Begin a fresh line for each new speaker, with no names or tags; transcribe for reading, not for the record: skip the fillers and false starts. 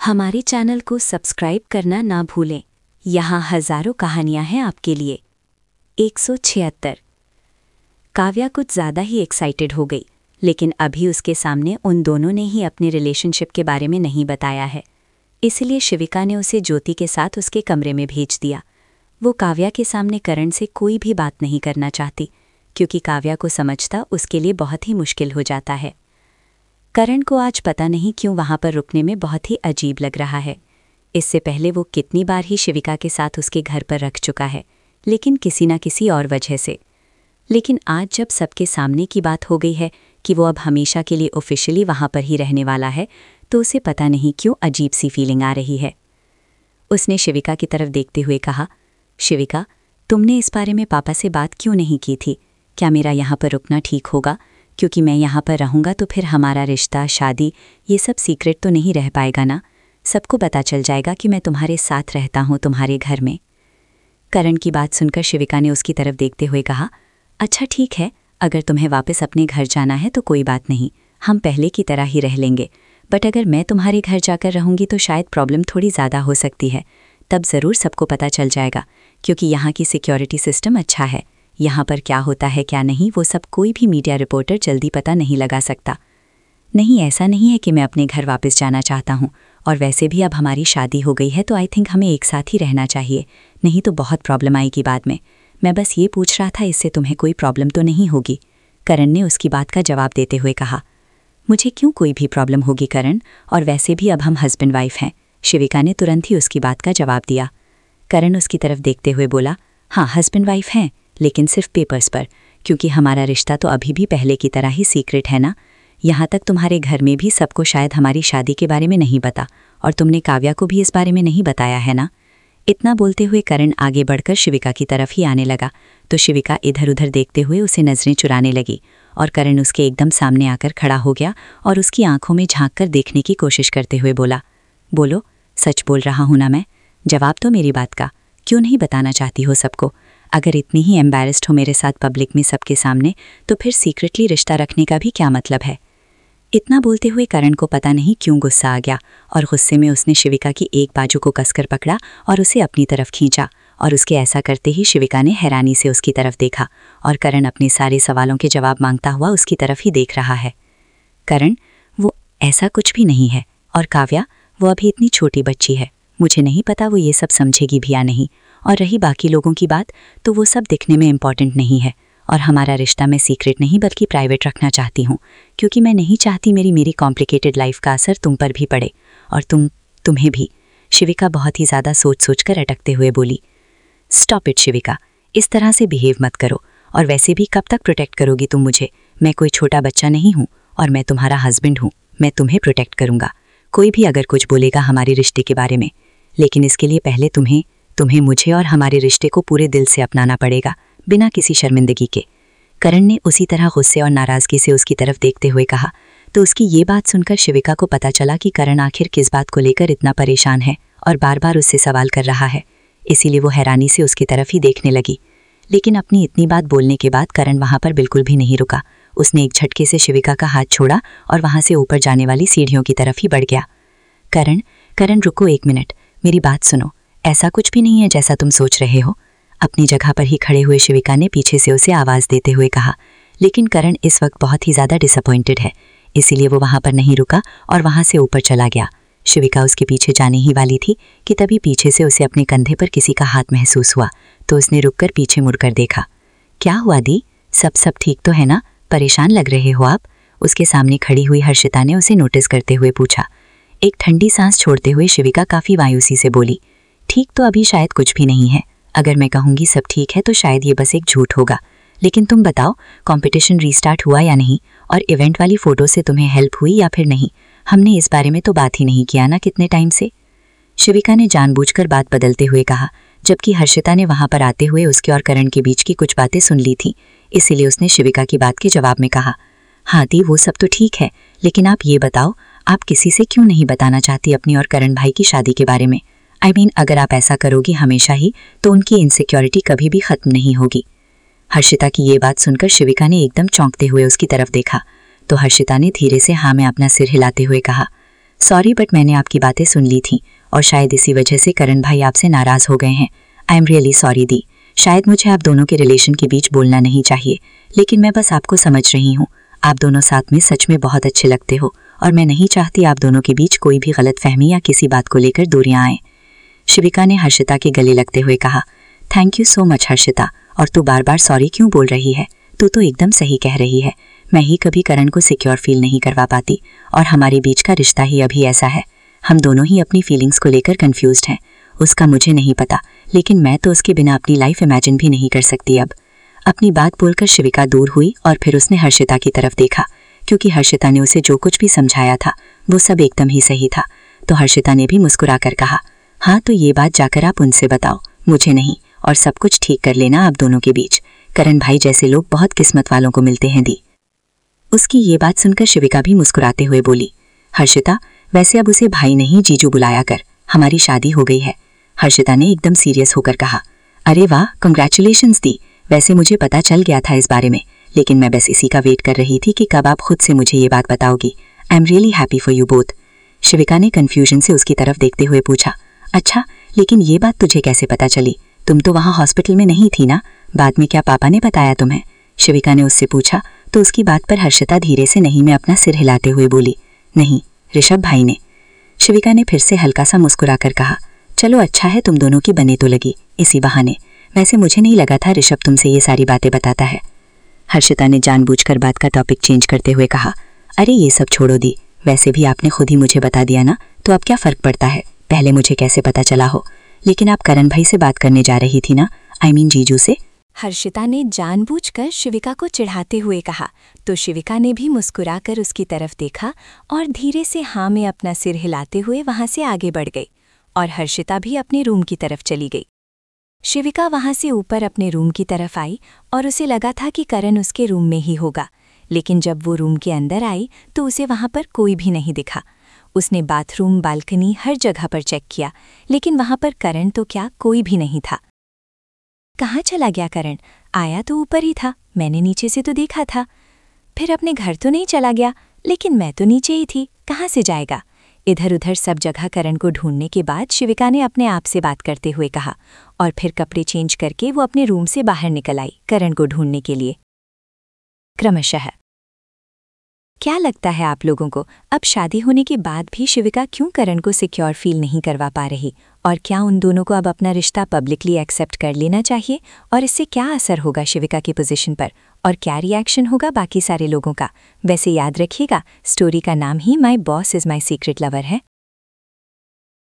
हमारे चैनल को सब्सक्राइब करना ना भूलें। यहाँ हजारों कहानियाँ हैं आपके लिए। 176। काव्या कुछ ज़्यादा ही एक्साइटेड हो गई, लेकिन अभी उसके सामने उन दोनों ने ही अपने रिलेशनशिप के बारे में नहीं बताया है। इसलिए शिविका ने उसे ज्योति के साथ उसके कमरे में भेज दिया। वो काव्या के सामने करण से कोई भी बात नहीं करना चाहती, क्योंकि काव्या को समझता उसके लिए बहुत ही मुश्किल हो जाता है। करण को आज पता नहीं क्यों वहाँ पर रुकने में बहुत ही अजीब लग रहा है। इससे पहले वो कितनी बार ही शिविका के साथ उसके घर पर रख चुका है, लेकिन किसी न किसी और वजह से। लेकिन आज जब सबके सामने की बात हो गई है कि वो अब हमेशा के लिए ऑफिशियली वहाँ पर ही रहने वाला है, तो उसे पता नहीं क्यों अजीब सी फीलिंग आ रही है। उसने शिविका की तरफ देखते हुए कहा, शिविका, तुमने इस बारे में पापा से बात क्यों नहीं की थी? क्या मेरा यहाँ पर रुकना ठीक होगा? क्योंकि मैं यहाँ पर रहूँगा तो फिर हमारा रिश्ता, शादी, ये सब सीक्रेट तो नहीं रह पाएगा ना। सबको पता चल जाएगा कि मैं तुम्हारे साथ रहता हूँ तुम्हारे घर में। करण की बात सुनकर शिविका ने उसकी तरफ देखते हुए कहा, अच्छा ठीक है, अगर तुम्हें वापस अपने घर जाना है तो कोई बात नहीं, हम पहले की तरह ही रह लेंगे। बट अगर मैं तुम्हारे घर जाकर रहूँगी तो शायद प्रॉब्लम थोड़ी ज़्यादा हो सकती है। तब ज़रूर सबको पता चल जाएगा, क्योंकि यहाँ की सिक्योरिटी सिस्टम अच्छा है। यहाँ पर क्या होता है क्या नहीं, वो सब कोई भी मीडिया रिपोर्टर जल्दी पता नहीं लगा सकता। नहीं, ऐसा नहीं है कि मैं अपने घर वापस जाना चाहता हूँ, और वैसे भी अब हमारी शादी हो गई है तो आई थिंक हमें एक साथ ही रहना चाहिए, नहीं तो बहुत प्रॉब्लम आएगी बाद में। मैं बस ये पूछ रहा था, इससे तुम्हें कोई प्रॉब्लम तो नहीं होगी? करण ने उसकी बात का जवाब देते हुए कहा, मुझे क्यों कोई भी प्रॉब्लम होगी करण, और वैसे भी अब हम हस्बैंड वाइफ हैं। शिविका ने तुरंत ही उसकी बात का जवाब दिया। करण उसकी तरफ देखते हुए बोला, हाँ हस्बैंड वाइफ हैं, लेकिन सिर्फ पेपर्स पर, क्योंकि हमारा रिश्ता तो अभी भी पहले की तरह ही सीक्रेट है ना। यहाँ तक तुम्हारे घर में भी सबको शायद हमारी शादी के बारे में नहीं पता, और तुमने काव्या को भी इस बारे में नहीं बताया है ना। इतना बोलते हुए करण आगे बढ़कर शिविका की तरफ ही आने लगा, तो शिविका इधर उधर देखते हुए उसे नज़रें चुराने लगी, और करण उसके एकदम सामने आकर खड़ा हो गया और उसकी आंखों में झांक कर देखने की कोशिश करते हुए बोला, बोलो, सच बोल रहा हूँ ना मैं? जवाब दो मेरी बात का, क्यों नहीं बताना चाहती हो सबको? अगर इतनी ही एम्बैरेस्ड हो मेरे साथ पब्लिक में सबके सामने, तो फिर सीक्रेटली रिश्ता रखने का भी क्या मतलब है? इतना बोलते हुए करण को पता नहीं क्यों गुस्सा आ गया, और गुस्से में उसने शिविका की एक बाजू को कसकर पकड़ा और उसे अपनी तरफ खींचा, और उसके ऐसा करते ही शिविका ने हैरानी से उसकी तरफ देखा, और करण अपने सारे सवालों के जवाब मांगता हुआ उसकी तरफ ही देख रहा है। करण, वो ऐसा कुछ भी नहीं है, और काव्या, वो अभी इतनी छोटी बच्ची है, मुझे नहीं पता वो ये सब समझेगी भी या नहीं। और रही बाकी लोगों की बात, तो वो सब दिखने में इम्पॉर्टेंट नहीं है, और हमारा रिश्ता मैं सीक्रेट नहीं बल्कि प्राइवेट रखना चाहती हूँ, क्योंकि मैं नहीं चाहती मेरी कॉम्प्लिकेटेड लाइफ का असर तुम पर भी पड़े, और तुम्हें भी। शिविका बहुत ही ज़्यादा सोच कर अटकते हुए बोली, स्टॉप इट शिविका, इस तरह से बिहेव मत करो, और वैसे भी कब तक प्रोटेक्ट करोगी तुम मुझे? मैं कोई छोटा बच्चा नहीं हूँ, और मैं तुम्हारा हस्बैंड हूँ, मैं तुम्हें प्रोटेक्ट करूँगा। कोई भी अगर कुछ बोलेगा हमारे रिश्ते के बारे में, लेकिन इसके लिए पहले तुम्हें मुझे और हमारे रिश्ते को पूरे दिल से अपनाना पड़ेगा, बिना किसी शर्मिंदगी के। करण ने उसी तरह गुस्से और नाराज़गी से उसकी तरफ देखते हुए कहा, तो उसकी ये बात सुनकर शिविका को पता चला कि करण आखिर किस बात को लेकर इतना परेशान है और बार बार उससे सवाल कर रहा है। इसीलिए वो हैरानी से उसकी तरफ ही देखने लगी। लेकिन अपनी इतनी बात बोलने के बाद करण वहाँ पर बिल्कुल भी नहीं रुका। उसने एक झटके से शिविका का हाथ छोड़ा और वहाँ से ऊपर जाने वाली सीढ़ियों की तरफ ही बढ़ गया। करण रुको, एक मिनट, मेरी बात सुनो। ऐसा कुछ भी नहीं है जैसा तुम सोच रहे हो। अपनी जगह पर ही खड़े हुए शिविका ने पीछे से उसे आवाज़ देते हुए कहा, लेकिन करण इस वक्त बहुत ही ज़्यादा डिसअपॉइंटेड है, इसीलिए वो वहाँ पर नहीं रुका और वहाँ से ऊपर चला गया। शिविका उसके पीछे जाने ही वाली थी कि तभी पीछे से उसे अपने कंधे पर किसी का हाथ महसूस हुआ, तो उसने रुककर पीछे मुड़कर देखा। क्या हुआ दी? सब ठीक तो है ना? परेशान लग रहे हो आप? उसके सामने खड़ी हुई हर्षिता ने उसे नोटिस करते हुए पूछा। एक ठंडी सांस छोड़ते हुए शिविका काफ़ी मायूसी से बोली, ठीक तो अभी शायद कुछ भी नहीं है। अगर मैं कहूँगी सब ठीक है तो शायद ये बस एक झूठ होगा। लेकिन तुम बताओ, कंपटीशन रीस्टार्ट हुआ या नहीं? और इवेंट वाली फ़ोटो से तुम्हें हेल्प हुई या फिर नहीं? हमने इस बारे में तो बात ही नहीं किया ना कितने टाइम से। शिविका ने जानबूझकर बात बदलते हुए कहा, जबकि हर्षिता ने वहाँ पर आते हुए उसके और करण के बीच की कुछ बातें सुन ली थीं। इसीलिए उसने शिविका की बात के जवाब में कहा, हाँ दी, वो सब तो ठीक है, लेकिन आप ये बताओ, आप किसी से क्यों नहीं बताना चाहती अपनी और करण भाई की शादी के बारे में? I mean, अगर आप ऐसा करोगी हमेशा ही, तो उनकी इनसिक्योरिटी कभी भी ख़त्म नहीं होगी। हर्षिता की ये बात सुनकर शिविका ने एकदम चौंकते हुए उसकी तरफ देखा, तो हर्षिता ने धीरे से हाँ में अपना सिर हिलाते हुए कहा, सॉरी बट मैंने आपकी बातें सुन ली थी और शायद इसी वजह से करण भाई आपसे नाराज़ हो गए हैं। आई एम रियली सॉरी दी। शायद मुझे आप दोनों के रिलेशन के बीच बोलना नहीं चाहिए, लेकिन मैं बस आपको समझ रही हूँ। आप दोनों साथ में सच में बहुत अच्छे लगते हो और मैं नहीं चाहती आप दोनों के बीच कोई भी गलतफहमी या किसी बात को लेकर दूरियां आएँ। शिविका ने हर्षिता के गले लगते हुए कहा, thank you so much Harshita, और तू बार बार सॉरी क्यों बोल रही है? तू तो एकदम सही कह रही है। मैं ही कभी करण को सिक्योर फील नहीं करवा पाती और हमारे बीच का रिश्ता ही अभी ऐसा है। हम दोनों ही अपनी फीलिंग्स को लेकर कंफ्यूज्ड हैं। उसका मुझे नहीं पता, लेकिन मैं तो उसके बिना अपनी लाइफ इमेजिन भी नहीं कर सकती अब। अपनी बात बोलकर शिविका दूर हुई और फिर उसने हर्षिता की तरफ देखा, क्योंकि हर्षिता ने उसे जो कुछ भी समझाया था वो सब एकदम ही सही था। तो हर्षिता ने भी मुस्कुरा कर कहा, हाँ तो ये बात जाकर आप उनसे बताओ, मुझे नहीं, और सब कुछ ठीक कर लेना आप दोनों के बीच। करण भाई जैसे लोग बहुत किस्मत वालों को मिलते हैं दी। उसकी ये बात सुनकर शिविका भी मुस्कुराते हुए बोली, हर्षिता वैसे अब उसे भाई नहीं जीजू बुलाया कर, हमारी शादी हो गई है। हर्षिता ने एकदम सीरियस होकर कहा, अरे वाह कंग्रेचुलेशंस दी। वैसे मुझे पता चल गया था इस बारे में, लेकिन मैं बस इसी का वेट कर रही थी कि कब आप खुद से मुझे ये बात बताओगी। I am really happy for you both. Shivika ने कन्फ्यूजन से उसकी तरफ देखते हुए पूछा, अच्छा लेकिन ये बात तुझे कैसे पता चली? तुम तो वहाँ हॉस्पिटल में नहीं थी ना? बाद में क्या पापा ने बताया तुम्हें? शिविका ने उससे पूछा तो उसकी बात पर हर्षिता धीरे से नहीं में अपना सिर हिलाते हुए बोली, नहीं ऋषभ भाई ने। शिविका ने फिर से हल्का सा मुस्कुरा कर कहा, चलो अच्छा है तुम दोनों की बने तो लगी इसी बहाने। वैसे मुझे नहीं लगा था ऋषभ तुमसे ये सारी बातें बताता है। हर्षिता ने जानबूझकर बात का टॉपिक चेंज करते हुए कहा, अरे ये सब छोड़ो दी, वैसे भी आपने खुद ही मुझे बता दिया ना, तो अब क्या फ़र्क पड़ता है पहले मुझे कैसे पता चला हो। लेकिन आप करण भाई से बात करने जा रही थी ना, आई मीन जीजू से?
हर्षिता ने जानबूझकर शिविका को चिढ़ाते हुए कहा, तो शिविका ने भी मुस्कुराकर उसकी तरफ देखा और धीरे से हाँ में अपना सिर हिलाते हुए वहां से आगे बढ़ गई और हर्षिता भी अपने रूम की तरफ चली गई। शिविका वहां से ऊपर अपने रूम की तरफ आई और उसे लगा था कि करण उसके रूम में ही होगा, लेकिन जब वो रूम के अंदर आई तो उसे वहां पर कोई भी नहीं दिखा। उसने बाथरूम, बालकनी हर जगह पर चेक किया, लेकिन वहां पर करण तो क्या कोई भी नहीं था। कहाँ चला गया करण? आया तो ऊपर ही था, मैंने नीचे से तो देखा था। फिर अपने घर तो नहीं चला गया, लेकिन मैं तो नीचे ही थी, कहाँ से जाएगा? इधर उधर सब जगह करण को ढूंढने के बाद शिविका ने अपने आप से बात करते हुए कहा और फिर कपड़े चेंज करके वो अपने रूम से बाहर निकल आई करण को ढूंढने के लिए। क्रमशः क्या लगता है आप लोगों को, अब शादी होने के बाद भी शिविका क्यों करण को सिक्योर फील नहीं करवा पा रही? और क्या उन दोनों को अब अपना रिश्ता पब्लिकली एक्सेप्ट कर लेना चाहिए? और इससे क्या असर होगा शिविका की पोजीशन पर? और क्या रिएक्शन होगा बाकी सारे लोगों का? वैसे याद रखिएगा, स्टोरी का नाम ही my boss is my secret lover है।